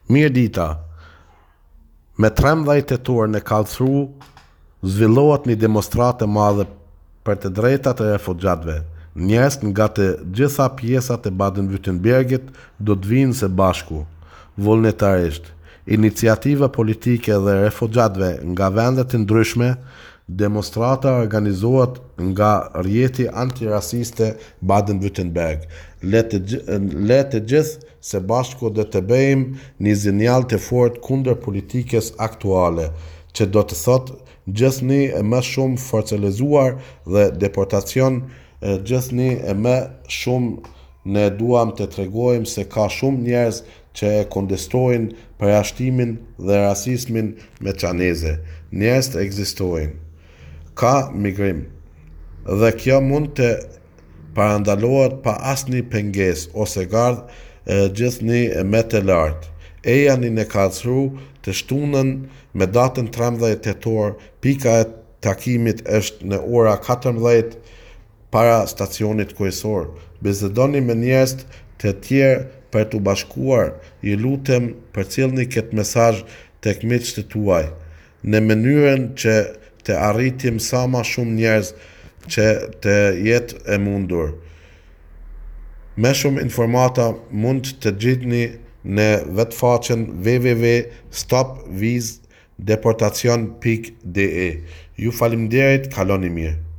Mirë dita, me 13 tetor në Karlsruhe zhvillohet një demonstratë e madhe për të drejtat e refugjatëve. Njerëz nga të gjitha pjesat e Baden-Württembergit do të vinë së bashku, vullnetarisht. Iniciativa politike dhe refugjatëve nga vende të ndryshme, demonstrata organizohet nga rjeti antirasiste Baden-Württemberg. Le të gjithë së bashku do të bëjmë një sinjal të fortë kundër politikës aktuale, që do të thotë gjithnjë e më shumë forcëlizuar dhe deportacion, gjithnjë e më shumë ne duam të tregojmë se ka shumë njerëz që e kundërshtojnë përjashtimin dhe rasizmin meqaneze. Njerëz të ekzistojnë. Ka migrim. Dhe kjo mund të parandalohet pa asnjë pengesë ose gardh gjithnjë më të lartë. Ejani në Karlsruhe të shtunën me datën 13 tetor, pika e takimit është në ora 14 para stacionit kryesor. Bisedoni me njerëz të tjerë për të bashkuar. Ju lutem përcjellni këtë mesazh tek miqtë tuaj, në mënyrën që të arritim sa më shumë njerëz që të jetë e mundur. Më shumë informata mund të gjeni në vetfaqen www.stopvizdeportation.de. Ju faleminderit, kaloni mirë.